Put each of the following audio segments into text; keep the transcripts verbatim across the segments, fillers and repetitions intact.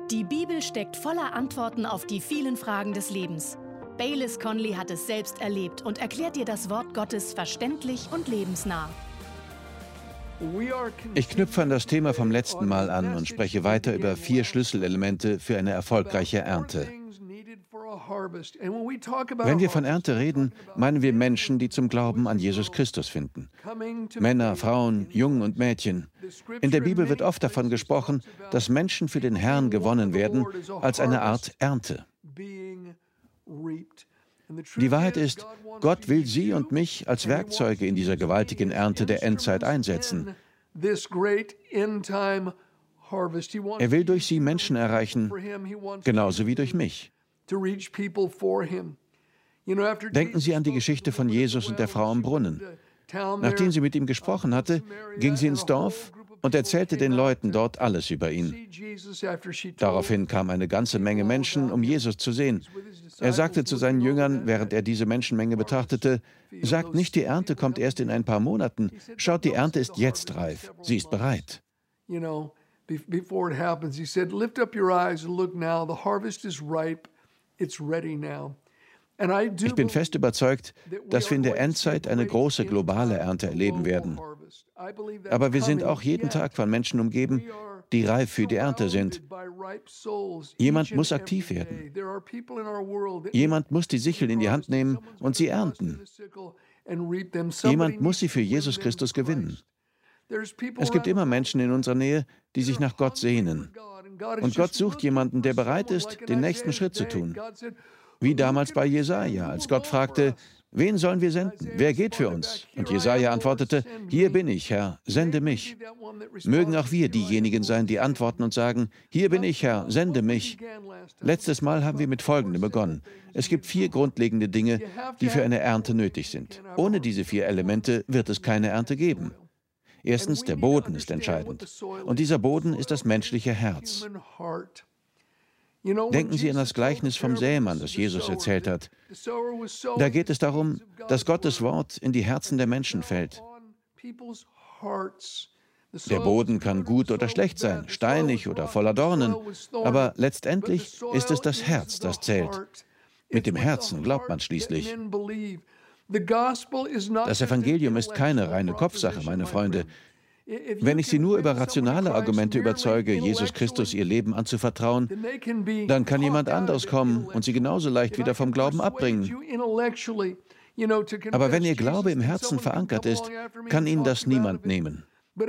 Die Bibel steckt voller Antworten auf die vielen Fragen des Lebens. Baylis Conley hat es selbst erlebt und erklärt dir das Wort Gottes verständlich und lebensnah. Ich knüpfe an das Thema vom letzten Mal an und spreche weiter über vier Schlüsselelemente für eine erfolgreiche Ernte. Wenn wir von Ernte reden, meinen wir Menschen, die zum Glauben an Jesus Christus finden. Männer, Frauen, Jungen und Mädchen. In der Bibel wird oft davon gesprochen, dass Menschen für den Herrn gewonnen werden, als eine Art Ernte. Die Wahrheit ist, Gott will Sie und mich als Werkzeuge in dieser gewaltigen Ernte der Endzeit einsetzen. Er will durch Sie Menschen erreichen, genauso wie durch mich. Denken Sie an die Geschichte von Jesus und der Frau am Brunnen. Nachdem sie mit ihm gesprochen hatte, ging sie ins Dorf und erzählte den Leuten dort alles über ihn. Daraufhin kam eine ganze Menge Menschen, um Jesus zu sehen. Er sagte zu seinen Jüngern, während er diese Menschenmenge betrachtete, sagt nicht, die Ernte kommt erst in ein paar Monaten. Schaut, die Ernte ist jetzt reif. Sie ist bereit. Before it happens, he said, lift up your eyes and look now, the harvest is ripe, it's ready now. Ich bin fest überzeugt, dass wir in der Endzeit eine große globale Ernte erleben werden. Aber wir sind auch jeden Tag von Menschen umgeben, die reif für die Ernte sind. Jemand muss aktiv werden. Jemand muss die Sichel in die Hand nehmen und sie ernten. Jemand muss sie für Jesus Christus gewinnen. Es gibt immer Menschen in unserer Nähe, die sich nach Gott sehnen. Und Gott sucht jemanden, der bereit ist, den nächsten Schritt zu tun. Wie damals bei Jesaja, als Gott fragte, wen sollen wir senden? Wer geht für uns? Und Jesaja antwortete, hier bin ich, Herr, sende mich. Mögen auch wir diejenigen sein, die antworten und sagen, hier bin ich, Herr, sende mich. Letztes Mal haben wir mit Folgendem begonnen. Es gibt vier grundlegende Dinge, die für eine Ernte nötig sind. Ohne diese vier Elemente wird es keine Ernte geben. Erstens, der Boden ist entscheidend. Und dieser Boden ist das menschliche Herz. Denken Sie an das Gleichnis vom Sämann, das Jesus erzählt hat. Da geht es darum, dass Gottes Wort in die Herzen der Menschen fällt. Der Boden kann gut oder schlecht sein, steinig oder voller Dornen, aber letztendlich ist es das Herz, das zählt. Mit dem Herzen glaubt man schließlich. Das Evangelium ist keine reine Kopfsache, meine Freunde. Wenn ich Sie nur über rationale Argumente überzeuge, Jesus Christus Ihr Leben anzuvertrauen, dann kann jemand anderes kommen und Sie genauso leicht wieder vom Glauben abbringen. Aber wenn Ihr Glaube im Herzen verankert ist, kann Ihnen das niemand nehmen. Wir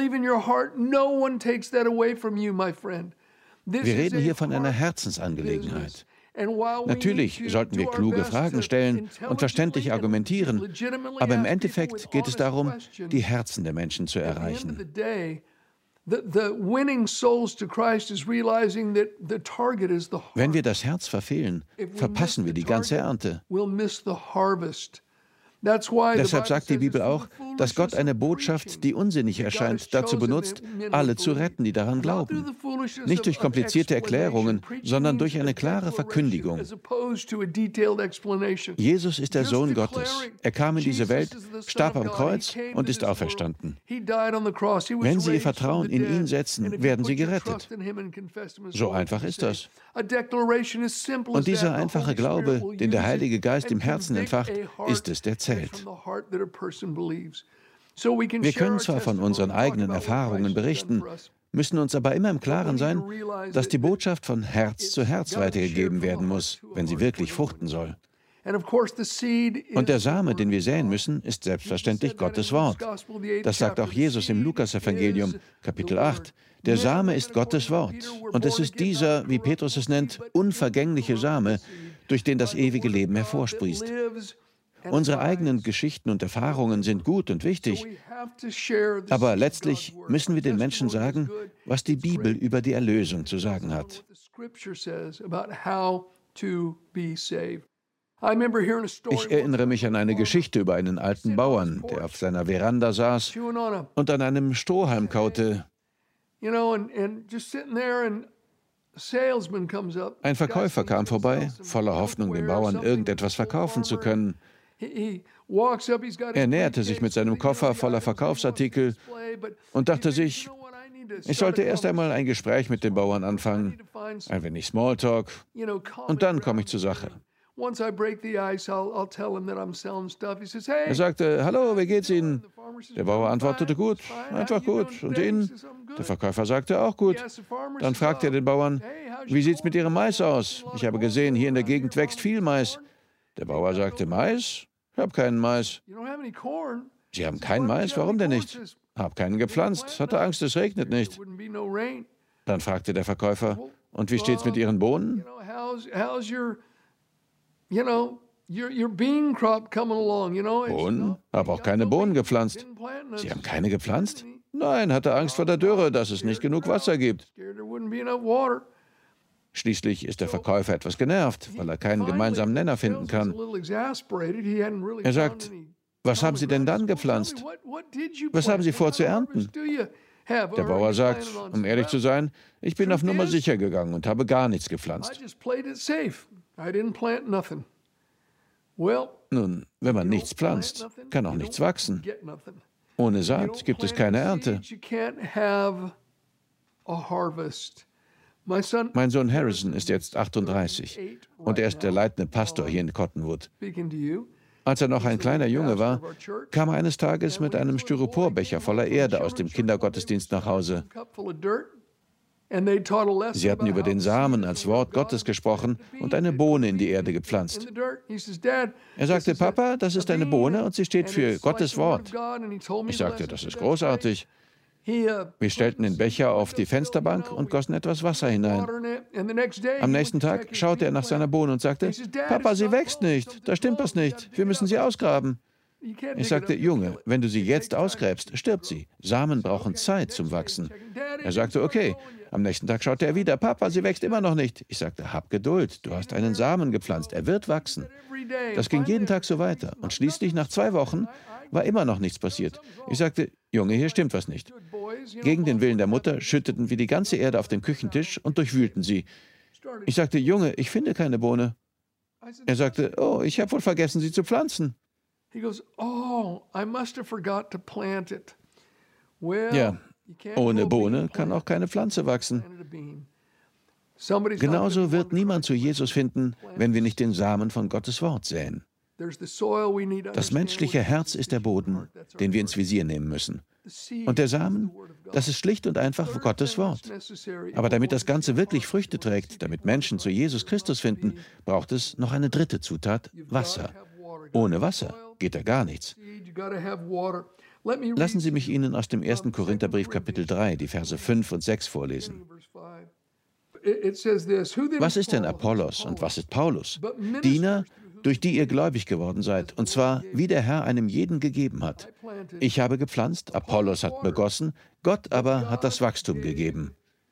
reden hier von einer Herzensangelegenheit. Natürlich sollten wir kluge Fragen stellen und verständlich argumentieren, aber im Endeffekt geht es darum, die Herzen der Menschen zu erreichen. Wenn wir das Herz verfehlen, verpassen wir die ganze Ernte. Deshalb sagt die Bibel auch, dass Gott eine Botschaft, die unsinnig erscheint, dazu benutzt, alle zu retten, die daran glauben. Nicht durch komplizierte Erklärungen, sondern durch eine klare Verkündigung. Jesus ist der Sohn Gottes. Er kam in diese Welt, starb am Kreuz und ist auferstanden. Wenn Sie Ihr Vertrauen in ihn setzen, werden Sie gerettet. So einfach ist das. Und dieser einfache Glaube, den der Heilige Geist im Herzen entfacht, ist es, der zählt. Wir können zwar von unseren eigenen Erfahrungen berichten, müssen uns aber immer im Klaren sein, dass die Botschaft von Herz zu Herz weitergegeben werden muss, wenn sie wirklich fruchten soll. Und der Same, den wir säen müssen, ist selbstverständlich Gottes Wort. Das sagt auch Jesus im Lukas-Evangelium, Kapitel acht. Der Same ist Gottes Wort. Und es ist dieser, wie Petrus es nennt, unvergängliche Same, durch den das ewige Leben hervorsprießt. Unsere eigenen Geschichten und Erfahrungen sind gut und wichtig, aber letztlich müssen wir den Menschen sagen, was die Bibel über die Erlösung zu sagen hat. Ich erinnere mich an eine Geschichte über einen alten Bauern, der auf seiner Veranda saß und an einem Strohhalm kaute. Ein Verkäufer kam vorbei, voller Hoffnung, dem Bauern irgendetwas verkaufen zu können. Er näherte sich mit seinem Koffer voller Verkaufsartikel und dachte sich, Ich sollte erst einmal ein Gespräch mit dem Bauern anfangen, ein wenig Smalltalk, und dann komme ich zur Sache. Er sagte, hallo, wie geht's Ihnen? Der Bauer antwortete, gut, einfach gut. Und Ihnen? Der Verkäufer sagte, auch gut. Dann fragte er den Bauern, wie sieht's mit Ihrem Mais aus? Ich habe gesehen, hier in der Gegend wächst viel Mais. Der Bauer sagte, Mais? Ich habe keinen Mais. Sie haben keinen Mais? Warum denn nicht? Hab keinen gepflanzt, hatte Angst, es regnet nicht. Dann fragte der Verkäufer, und wie steht's mit Ihren Bohnen? Bohnen? Hab auch keine Bohnen gepflanzt. Sie haben keine gepflanzt? Nein, hatte Angst vor der Dürre, dass es nicht genug Wasser gibt. Schließlich ist der Verkäufer etwas genervt, weil er keinen gemeinsamen Nenner finden kann. Er sagt, was haben Sie denn dann gepflanzt? Was haben Sie vor zu ernten? Der Bauer sagt, um ehrlich zu sein, ich bin auf Nummer sicher gegangen und habe gar nichts gepflanzt. Nun, wenn man nichts pflanzt, kann auch nichts wachsen. Ohne Saat gibt es keine Ernte. Mein Sohn Harrison ist jetzt achtunddreißig und er ist der leitende Pastor hier in Cottonwood. Als er noch ein kleiner Junge war, kam er eines Tages mit einem Styroporbecher voller Erde aus dem Kindergottesdienst nach Hause. Sie hatten über den Samen als Wort Gottes gesprochen und eine Bohne in die Erde gepflanzt. Er sagte, Papa, das ist eine Bohne und sie steht für Gottes Wort. Ich sagte, das ist großartig. Wir stellten den Becher auf die Fensterbank und gossen etwas Wasser hinein. Am nächsten Tag schaute er nach seiner Bohne und sagte, Papa, sie wächst nicht, da stimmt was nicht, wir müssen sie ausgraben. Ich sagte, Junge, wenn du sie jetzt ausgräbst, stirbt sie. Samen brauchen Zeit zum Wachsen. Er sagte, okay. Am nächsten Tag schaute er wieder, Papa, sie wächst immer noch nicht. Ich sagte, hab Geduld, du hast einen Samen gepflanzt, er wird wachsen. Das ging jeden Tag so weiter und schließlich nach zwei Wochen war immer noch nichts passiert. Ich sagte, Junge, hier stimmt was nicht. Gegen den Willen der Mutter schütteten wir die ganze Erde auf den Küchentisch und durchwühlten sie. Ich sagte, Junge, ich finde keine Bohne. Er sagte, oh, ich habe wohl vergessen, sie zu pflanzen. Ja, ohne Bohne kann auch keine Pflanze wachsen. Genauso wird niemand zu Jesus finden, wenn wir nicht den Samen von Gottes Wort säen. Das menschliche Herz ist der Boden, den wir ins Visier nehmen müssen. Und der Samen, das ist schlicht und einfach Gottes Wort. Aber damit das Ganze wirklich Früchte trägt, damit Menschen zu Jesus Christus finden, braucht es noch eine dritte Zutat, Wasser. Ohne Wasser geht da gar nichts. Lassen Sie mich Ihnen aus dem ersten Korintherbrief Kapitel drei, die Verse fünf und sechs vorlesen. Was ist denn Apollos und was ist Paulus? Diener, durch die ihr gläubig geworden seid, und zwar, wie der Herr einem jeden gegeben hat. Ich habe gepflanzt, Apollos hat begossen, Gott aber hat das Wachstum gegeben.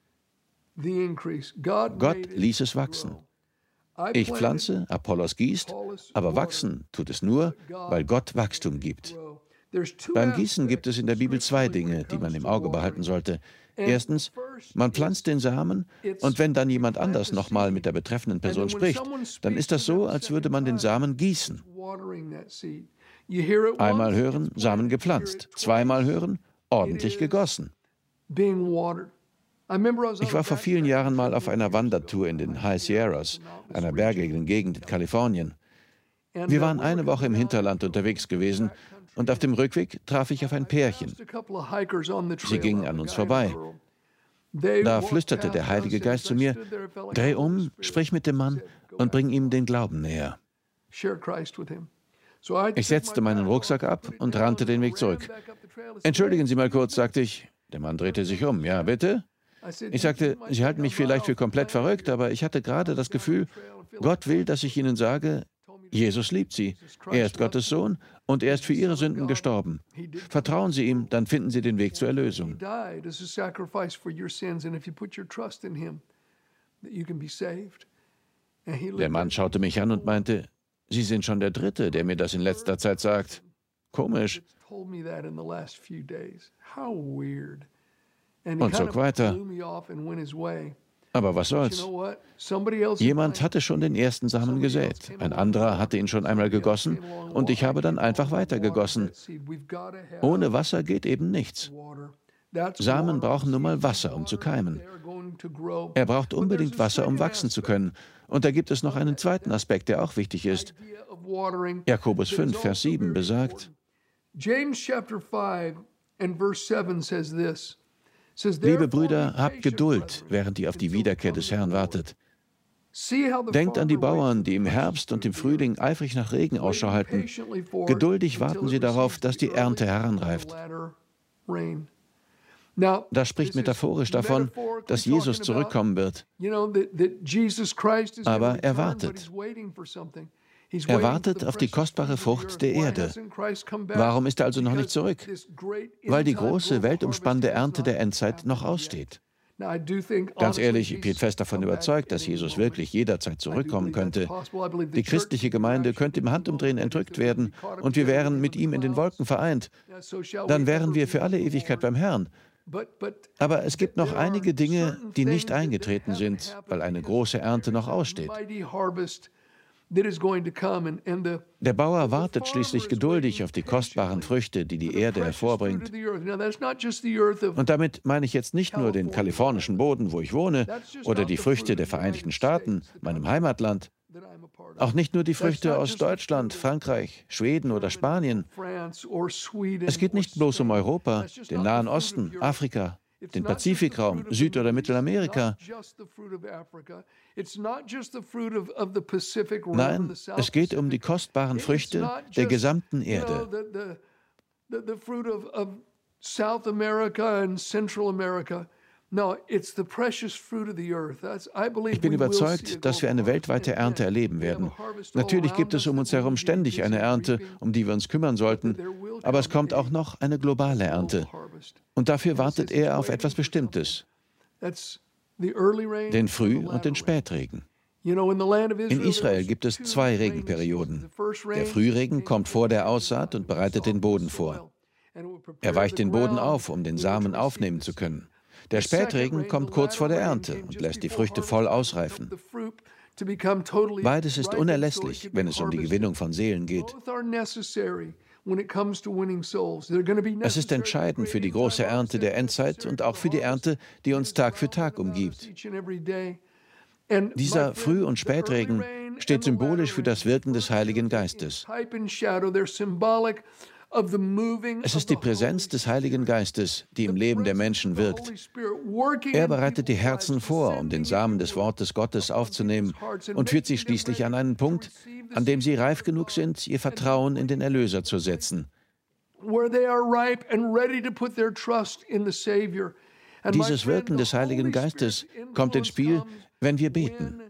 Gott ließ es wachsen. Ich pflanze, Apollos gießt, aber wachsen tut es nur, weil Gott Wachstum gibt. Beim Gießen gibt es in der Bibel zwei Dinge, die man im Auge behalten sollte. Erstens, man pflanzt den Samen und wenn dann jemand anders nochmal mit der betreffenden Person spricht, dann ist das so, als würde man den Samen gießen. Einmal hören, Samen gepflanzt. Zweimal hören, ordentlich gegossen. Ich war vor vielen Jahren mal auf einer Wandertour in den High Sierras, einer bergigen Gegend in Kalifornien. Wir waren eine Woche im Hinterland unterwegs gewesen und auf dem Rückweg traf ich auf ein Pärchen. Sie gingen an uns vorbei. Da flüsterte der Heilige Geist zu mir, dreh um, sprich mit dem Mann und bring ihm den Glauben näher. Ich setzte meinen Rucksack ab und rannte den Weg zurück. Entschuldigen Sie mal kurz, sagte ich. Der Mann drehte sich um. Ja, bitte? Ich sagte, Sie halten mich vielleicht für komplett verrückt, aber ich hatte gerade das Gefühl, Gott will, dass ich Ihnen sage, Jesus liebt Sie. Er ist Gottes Sohn und er ist für Ihre Sünden gestorben. Vertrauen Sie ihm, dann finden Sie den Weg zur Erlösung. Der Mann schaute mich an und meinte, Sie sind schon der Dritte, der mir das in letzter Zeit sagt. Komisch. Und zog weiter. Aber was soll's? Jemand hatte schon den ersten Samen gesät, ein anderer hatte ihn schon einmal gegossen und ich habe dann einfach weiter gegossen. Ohne Wasser geht eben nichts. Samen brauchen nun mal Wasser, um zu keimen. Er braucht unbedingt Wasser, um wachsen zu können. Und da gibt es noch einen zweiten Aspekt, der auch wichtig ist. Jakobus fünf, Vers sieben besagt: Liebe Brüder, habt Geduld, während ihr auf die Wiederkehr des Herrn wartet. Denkt an die Bauern, die im Herbst und im Frühling eifrig nach Regen Ausschau halten. Geduldig warten sie darauf, dass die Ernte heranreift. Das spricht metaphorisch davon, dass Jesus zurückkommen wird. Aber er wartet. Er wartet auf die kostbare Frucht der Erde. Warum ist er also noch nicht zurück? Weil die große, weltumspannende Ernte der Endzeit noch aussteht. Ganz ehrlich, ich bin fest davon überzeugt, dass Jesus wirklich jederzeit zurückkommen könnte. Die christliche Gemeinde könnte im Handumdrehen entrückt werden und wir wären mit ihm in den Wolken vereint. Dann wären wir für alle Ewigkeit beim Herrn. Aber es gibt noch einige Dinge, die nicht eingetreten sind, weil eine große Ernte noch aussteht. Der Bauer wartet schließlich geduldig auf die kostbaren Früchte, die die Erde hervorbringt. Und damit meine ich jetzt nicht nur den kalifornischen Boden, wo ich wohne, oder die Früchte der Vereinigten Staaten, meinem Heimatland. Auch nicht nur die Früchte aus Deutschland, Frankreich, Schweden oder Spanien. Es geht nicht bloß um Europa, den Nahen Osten, Afrika, den Pazifikraum, Süd- oder Mittelamerika. Nein, es geht um die kostbaren Früchte der gesamten Erde. Ich bin überzeugt, dass wir eine weltweite Ernte erleben werden. Natürlich gibt es um uns herum ständig eine Ernte, um die wir uns kümmern sollten, aber es kommt auch noch eine globale Ernte. Und dafür wartet er auf etwas Bestimmtes: den Früh- und den Spätregen. In Israel gibt es zwei Regenperioden. Der Frühregen kommt vor der Aussaat und bereitet den Boden vor. Er weicht den Boden auf, um den Samen aufnehmen zu können. Der Spätregen kommt kurz vor der Ernte und lässt die Früchte voll ausreifen. Beides ist unerlässlich, wenn es um die Gewinnung von Seelen geht. Es ist entscheidend für die große Ernte der Endzeit und auch für die Ernte, die uns Tag für Tag umgibt. Dieser Früh- und Spätregen steht symbolisch für das Wirken des Heiligen Geistes. Es ist die Präsenz des Heiligen Geistes, die im Leben der Menschen wirkt. Er bereitet die Herzen vor, um den Samen des Wortes Gottes aufzunehmen und führt sie schließlich an einen Punkt, an dem sie reif genug sind, ihr Vertrauen in den Erlöser zu setzen. Dieses Wirken des Heiligen Geistes kommt ins Spiel, wenn wir beten.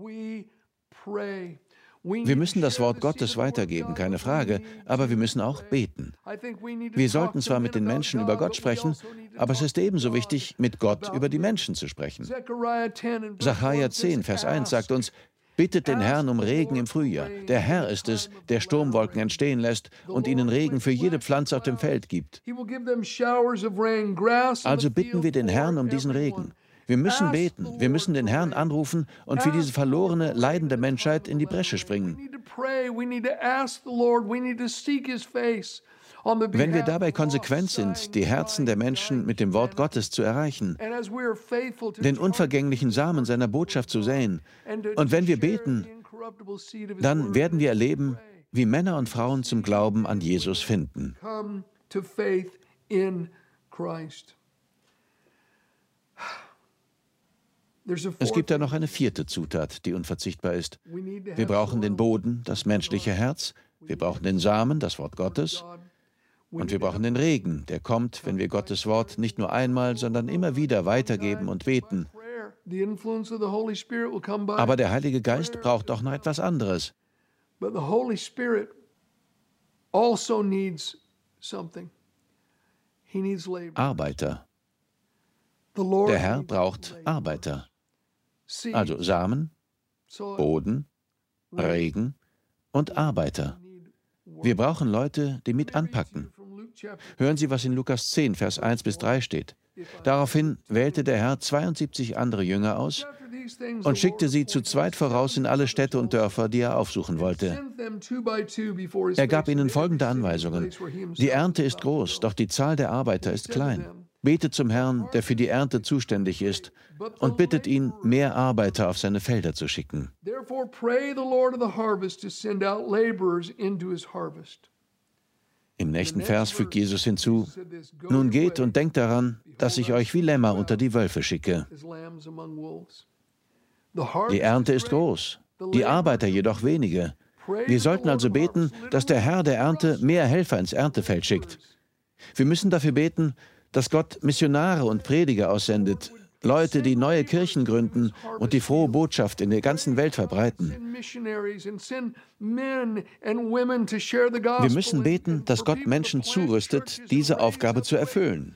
Wir müssen das Wort Gottes weitergeben, keine Frage, aber wir müssen auch beten. Wir sollten zwar mit den Menschen über Gott sprechen, aber es ist ebenso wichtig, mit Gott über die Menschen zu sprechen. Sacharja zehn, Vers eins sagt uns: Bittet den Herrn um Regen im Frühjahr. Der Herr ist es, der Sturmwolken entstehen lässt und ihnen Regen für jede Pflanze auf dem Feld gibt. Also bitten wir den Herrn um diesen Regen. Wir müssen beten, wir müssen den Herrn anrufen und für diese verlorene, leidende Menschheit in die Bresche springen. Wenn wir dabei konsequent sind, die Herzen der Menschen mit dem Wort Gottes zu erreichen, den unvergänglichen Samen seiner Botschaft zu säen, und wenn wir beten, dann werden wir erleben, wie Männer und Frauen zum Glauben an Jesus finden. Es gibt da noch eine vierte Zutat, die unverzichtbar ist. Wir brauchen den Boden, das menschliche Herz, wir brauchen den Samen, das Wort Gottes, und wir brauchen den Regen, der kommt, wenn wir Gottes Wort nicht nur einmal, sondern immer wieder weitergeben und beten. Aber der Heilige Geist braucht auch noch etwas anderes. Arbeiter. Der Herr braucht Arbeiter. Also Samen, Boden, Regen und Arbeiter. Wir brauchen Leute, die mit anpacken. Hören Sie, was in Lukas zehn, Vers eins bis drei steht. Daraufhin wählte der Herr zweiundsiebzig andere Jünger aus und schickte sie zu zweit voraus in alle Städte und Dörfer, die er aufsuchen wollte. Er gab ihnen folgende Anweisungen: Die Ernte ist groß, doch die Zahl der Arbeiter ist klein. Betet zum Herrn, der für die Ernte zuständig ist, und bittet ihn, mehr Arbeiter auf seine Felder zu schicken. Therefore pray the Lord of the harvest to send out laborers into his harvest. Im nächsten Vers fügt Jesus hinzu: Nun geht und denkt daran, dass ich euch wie Lämmer unter die Wölfe schicke. Die Ernte ist groß, die Arbeiter jedoch wenige. Wir sollten also beten, dass der Herr der Ernte mehr Helfer ins Erntefeld schickt. Wir müssen dafür beten, dass Gott Missionare und Prediger aussendet, Leute, die neue Kirchen gründen und die frohe Botschaft in der ganzen Welt verbreiten. Wir müssen beten, dass Gott Menschen zurüstet, diese Aufgabe zu erfüllen.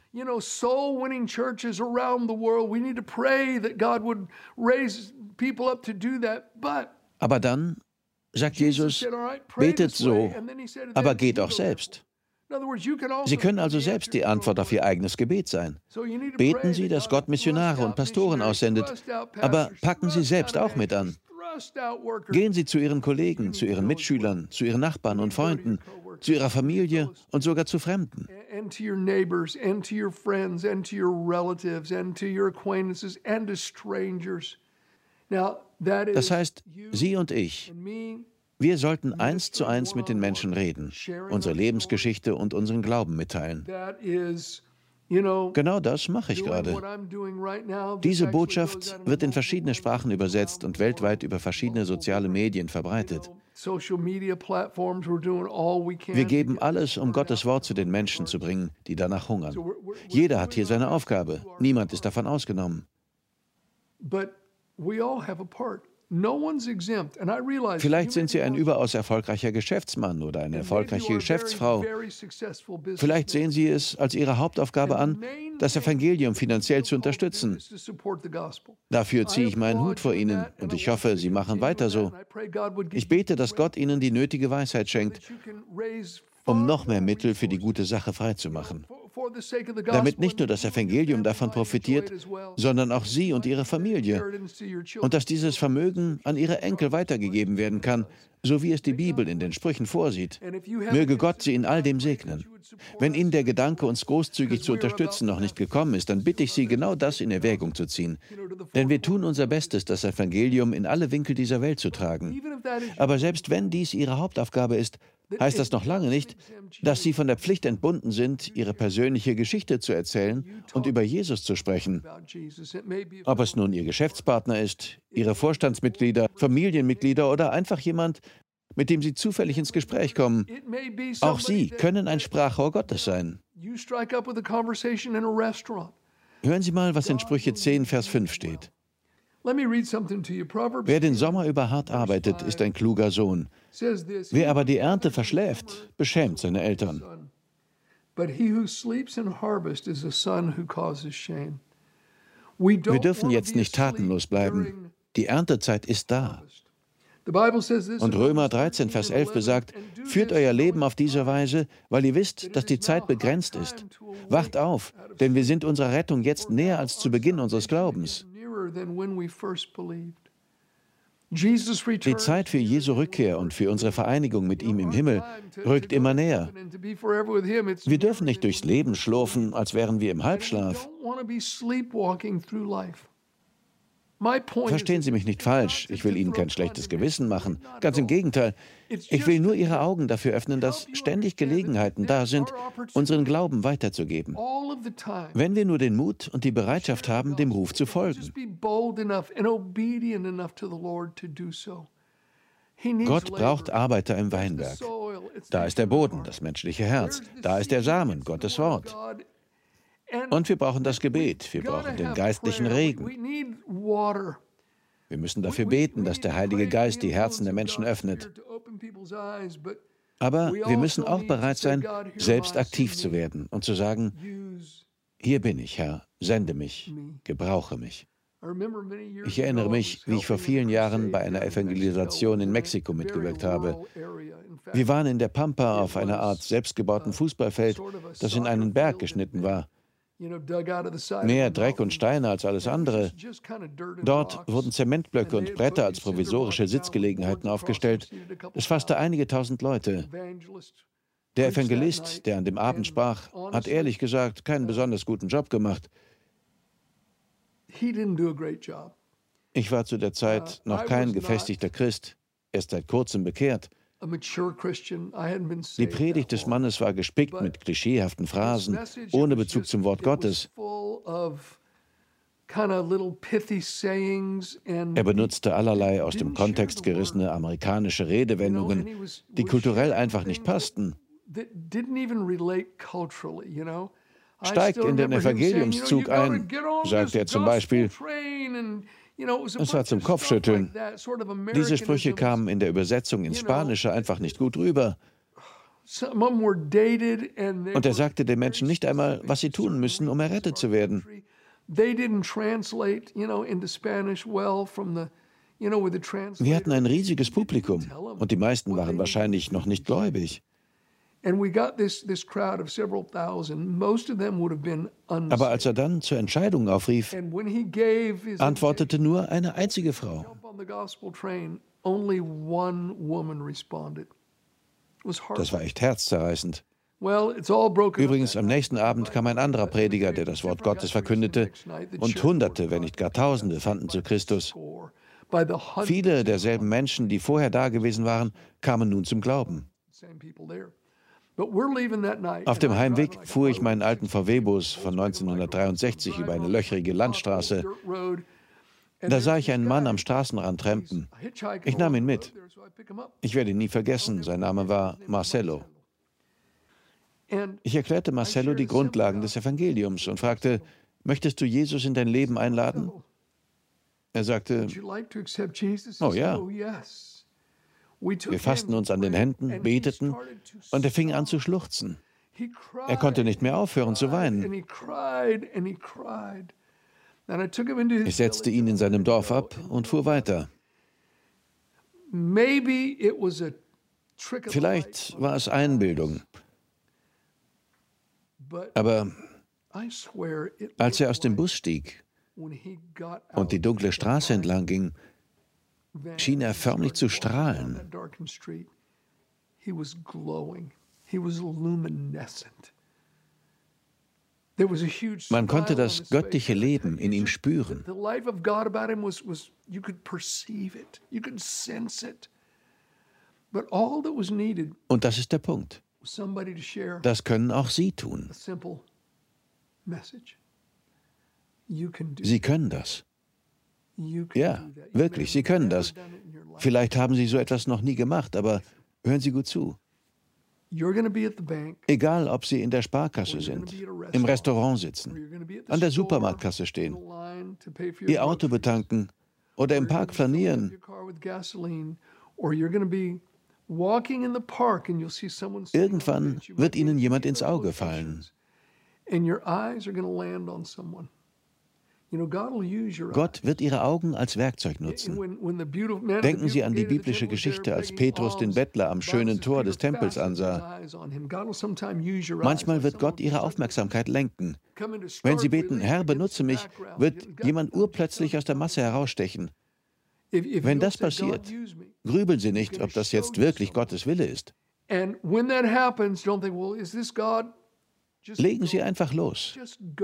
Aber dann, sagt Jesus, betet so, aber geht auch selbst. Sie können also selbst die Antwort auf Ihr eigenes Gebet sein. Beten Sie, dass Gott Missionare und Pastoren aussendet, aber packen Sie selbst auch mit an. Gehen Sie zu Ihren Kollegen, zu Ihren Mitschülern, zu Ihren Nachbarn und Freunden, zu Ihrer Familie und sogar zu Fremden. Das heißt, Sie und ich, wir sollten eins zu eins mit den Menschen reden, unsere Lebensgeschichte und unseren Glauben mitteilen. Genau das mache ich gerade. Diese Botschaft wird in verschiedene Sprachen übersetzt und weltweit über verschiedene soziale Medien verbreitet. Wir geben alles, um Gottes Wort zu den Menschen zu bringen, die danach hungern. Jeder hat hier seine Aufgabe. Niemand ist davon ausgenommen. Vielleicht sind Sie ein überaus erfolgreicher Geschäftsmann oder eine erfolgreiche Geschäftsfrau. Vielleicht sehen Sie es als Ihre Hauptaufgabe an, das Evangelium finanziell zu unterstützen. Dafür ziehe ich meinen Hut vor Ihnen und ich hoffe, Sie machen weiter so. Ich bete, dass Gott Ihnen die nötige Weisheit schenkt, um noch mehr Mittel für die gute Sache freizumachen. Damit nicht nur das Evangelium davon profitiert, sondern auch Sie und Ihre Familie. Und dass dieses Vermögen an Ihre Enkel weitergegeben werden kann, so wie es die Bibel in den Sprüchen vorsieht. Möge Gott Sie in all dem segnen. Wenn Ihnen der Gedanke, uns großzügig zu unterstützen, noch nicht gekommen ist, dann bitte ich Sie, genau das in Erwägung zu ziehen. Denn wir tun unser Bestes, das Evangelium in alle Winkel dieser Welt zu tragen. Aber selbst wenn dies Ihre Hauptaufgabe ist, heißt das noch lange nicht, dass Sie von der Pflicht entbunden sind, Ihre persönliche Geschichte zu erzählen und über Jesus zu sprechen. Ob es nun Ihr Geschäftspartner ist, Ihre Vorstandsmitglieder, Familienmitglieder oder einfach jemand, mit dem Sie zufällig ins Gespräch kommen. Auch Sie können ein Sprachrohr Gottes sein. Hören Sie mal, was in Sprüche zehn, Vers fünf steht. Wer den Sommer über hart arbeitet, ist ein kluger Sohn. Wer aber die Ernte verschläft, beschämt seine Eltern. Wir dürfen jetzt nicht tatenlos bleiben. Die Erntezeit ist da. Und Römer dreizehn, Vers elf besagt, führt euer Leben auf diese Weise, weil ihr wisst, dass die Zeit begrenzt ist. Wacht auf, denn wir sind unserer Rettung jetzt näher als zu Beginn unseres Glaubens. Die Zeit für Jesu Rückkehr und für unsere Vereinigung mit ihm im Himmel rückt immer näher. Wir dürfen nicht durchs Leben schlurfen, als wären wir im Halbschlaf. Verstehen Sie mich nicht falsch, ich will Ihnen kein schlechtes Gewissen machen. Ganz im Gegenteil, ich will nur Ihre Augen dafür öffnen, dass ständig Gelegenheiten da sind, unseren Glauben weiterzugeben. Wenn wir nur den Mut und die Bereitschaft haben, dem Ruf zu folgen. Gott braucht Arbeiter im Weinberg. Da ist der Boden, das menschliche Herz. Da ist der Samen, Gottes Wort. Und wir brauchen das Gebet, wir brauchen den geistlichen Regen. Wir müssen dafür beten, dass der Heilige Geist die Herzen der Menschen öffnet. Aber wir müssen auch bereit sein, selbst aktiv zu werden und zu sagen, hier bin ich, Herr, sende mich, gebrauche mich. Ich erinnere mich, wie ich vor vielen Jahren bei einer Evangelisation in Mexiko mitgewirkt habe. Wir waren in der Pampa auf einer Art selbstgebauten Fußballfeld, das in einen Berg geschnitten war. Mehr Dreck und Steine als alles andere. Dort wurden Zementblöcke und Bretter als provisorische Sitzgelegenheiten aufgestellt. Es fasste einige tausend Leute. Der Evangelist, der an dem Abend sprach, hat ehrlich gesagt keinen besonders guten Job gemacht. Ich war zu der Zeit noch kein gefestigter Christ, erst seit kurzem bekehrt. Die Predigt des Mannes war gespickt mit klischeehaften Phrasen, ohne Bezug zum Wort Gottes. Er benutzte allerlei aus dem Kontext gerissene amerikanische Redewendungen, die kulturell einfach nicht passten. Steigt in den Evangeliumszug ein, sagte er zum Beispiel. Es war zum Kopfschütteln. Diese Sprüche kamen in der Übersetzung ins Spanische einfach nicht gut rüber. Und er sagte den Menschen nicht einmal, was sie tun müssen, um errettet zu werden. Wir hatten ein riesiges Publikum und die meisten waren wahrscheinlich noch nicht gläubig. Aber als er dann zur Entscheidung aufrief, antwortete nur eine einzige Frau. Das war echt herzzerreißend. Übrigens, am nächsten Abend kam ein anderer Prediger, der das Wort Gottes verkündete, und Hunderte, wenn nicht gar Tausende, fanden zu Christus. Viele derselben Menschen, die vorher da gewesen waren, kamen nun zum Glauben. Auf dem Heimweg fuhr ich meinen alten V W-Bus von neunzehnhundertdreiundsechzig über eine löchrige Landstraße. Da sah ich einen Mann am Straßenrand trampen. Ich nahm ihn mit. Ich werde ihn nie vergessen, sein Name war Marcelo. Ich erklärte Marcelo die Grundlagen des Evangeliums und fragte, möchtest du Jesus in dein Leben einladen? Er sagte, oh ja. Wir fassten uns an den Händen, beteten und er fing an zu schluchzen. Er konnte nicht mehr aufhören zu weinen. Ich setzte ihn in seinem Dorf ab und fuhr weiter. Vielleicht war es Einbildung. Aber als er aus dem Bus stieg und die dunkle Straße entlang ging, schien er förmlich zu strahlen. Man konnte das göttliche Leben in ihm spüren. Und das ist der Punkt. Das können auch Sie tun. Sie können das. Ja, wirklich, Sie können das. Vielleicht haben Sie so etwas noch nie gemacht, aber hören Sie gut zu. Egal, ob Sie in der Sparkasse sind, im Restaurant sitzen, an der Supermarktkasse stehen, Ihr Auto betanken oder im Park flanieren. Irgendwann wird Ihnen jemand ins Auge fallen. Gott wird Ihre Augen als Werkzeug nutzen. Denken Sie an die biblische Geschichte, als Petrus den Bettler am schönen Tor des Tempels ansah. Manchmal wird Gott Ihre Aufmerksamkeit lenken. Wenn Sie beten, Herr, benutze mich, wird jemand urplötzlich aus der Masse herausstechen. Wenn das passiert, grübeln Sie nicht, ob das jetzt wirklich Gottes Wille ist. Legen Sie einfach los.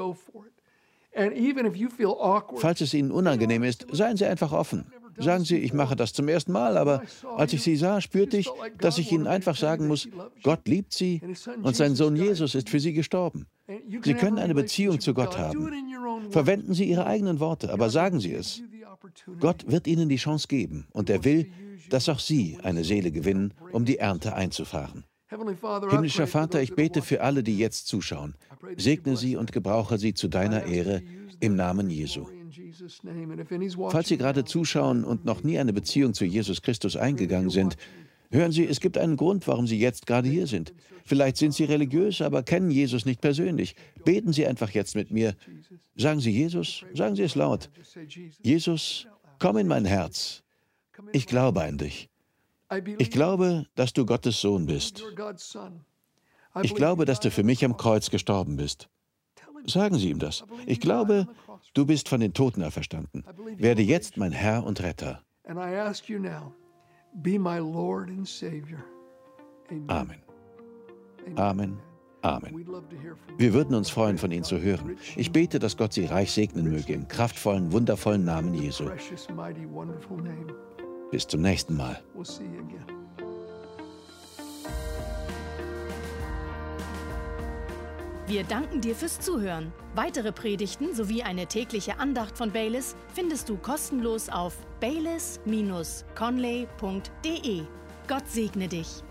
Falls es Ihnen unangenehm ist, seien Sie einfach offen. Sagen Sie, ich mache das zum ersten Mal, aber als ich Sie sah, spürte ich, dass ich Ihnen einfach sagen muss, Gott liebt Sie und sein Sohn Jesus ist für Sie gestorben. Sie können eine Beziehung zu Gott haben. Verwenden Sie Ihre eigenen Worte, aber sagen Sie es. Gott wird Ihnen die Chance geben und er will, dass auch Sie eine Seele gewinnen, um die Ernte einzufahren. Himmlischer Vater, ich bete für alle, die jetzt zuschauen. Segne sie und gebrauche sie zu deiner Ehre im Namen Jesu. Falls Sie gerade zuschauen und noch nie eine Beziehung zu Jesus Christus eingegangen sind, hören Sie, es gibt einen Grund, warum Sie jetzt gerade hier sind. Vielleicht sind Sie religiös, aber kennen Jesus nicht persönlich. Beten Sie einfach jetzt mit mir. Sagen Sie Jesus, sagen Sie es laut. Jesus, komm in mein Herz. Ich glaube an dich. Ich glaube, dass du Gottes Sohn bist. Ich glaube, dass du für mich am Kreuz gestorben bist. Sagen Sie ihm das. Ich glaube, du bist von den Toten auferstanden. Werde jetzt mein Herr und Retter. Amen. Amen. Amen. Wir würden uns freuen, von Ihnen zu hören. Ich bete, dass Gott Sie reich segnen möge, im kraftvollen, wundervollen Namen Jesu. Bis zum nächsten Mal. Wir danken dir fürs Zuhören. Weitere Predigten sowie eine tägliche Andacht von Baylis findest du kostenlos auf baylis Bindestrich conley Punkt de. Gott segne dich.